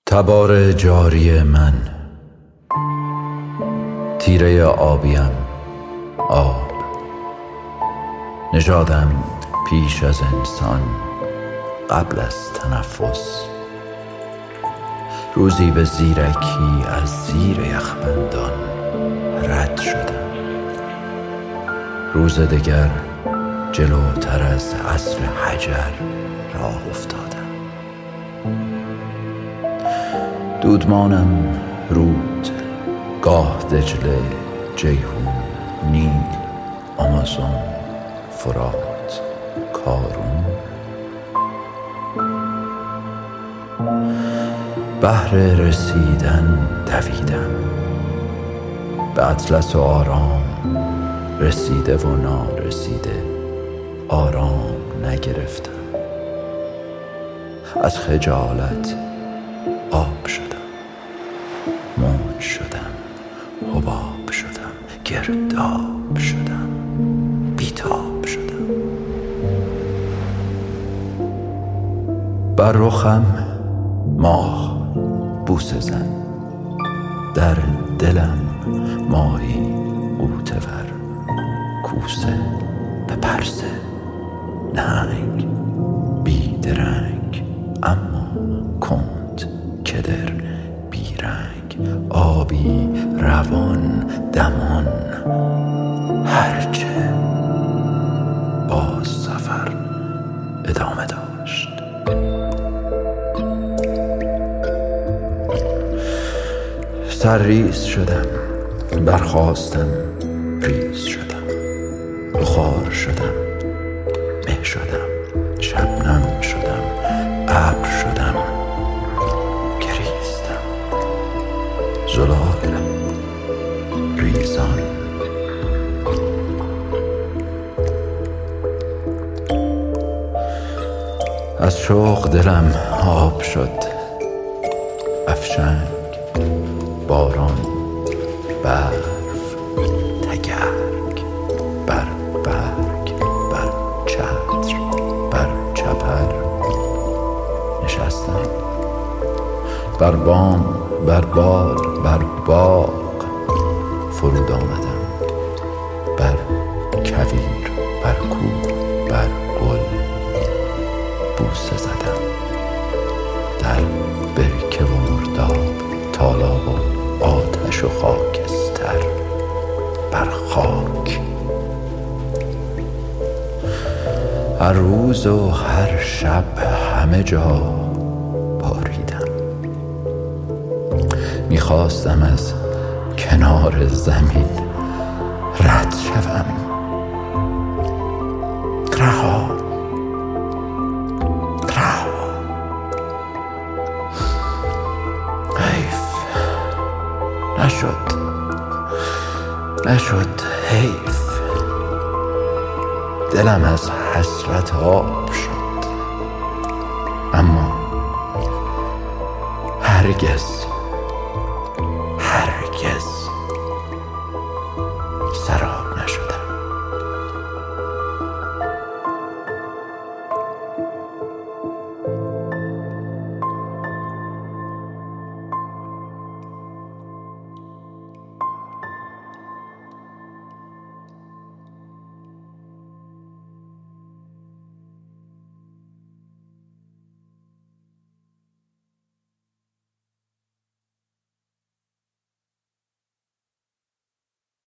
تبار جاری من، تیره آبیم، آب نژادم پیش از انسان، قبل از تنفس. روزی به زیرکی از زیر یخبندان رد شدم، روز دگر جلوتر از عصر حجر راه افتادم. دودمانم رود، گاه دجله، جیهون، نیل، آمازون، فرات، کارون. بهر رسیدن دویدم، به اطلس و آرام رسیده و نارسیده آرام نگرفتم. از خجالت آب شدم، موج شدم، حباب شدم، گرداب شدم، بیتاب شدم. بر رخم ماه بوسه زن، در دلم ماهی غوطه ور، کوسه به پرسه، نهنگ بیدرنگ اما کند، کدر بیرنگ، آبی روان دمان. هرچه باز سفر ادامه داشت. سرریز شدم، برخاستم، ریز شدم، بخار شدم، مه شدم، شبنم شدم، ابر شدم، گریستم، زلال ریزان. از شوق دلم آب شد، افشنگ، باران، برف، تگرگ، بر برگ، بر چتر، بر چپر نشستم. بر بام، بر بار، بر باغ فرود آمدم. بر کویر، بر کوه، بر گل بوسه زدم. در برکه و مرداب، تالاب و آتش و خاکستر، بر خاک. هر روز و هر شب همه جا باریدم. میخواستم از کنار زمین رد شوم. رها، رها. حیف، نشد، حیف. دلم از حسرت آب شد، اما هرگز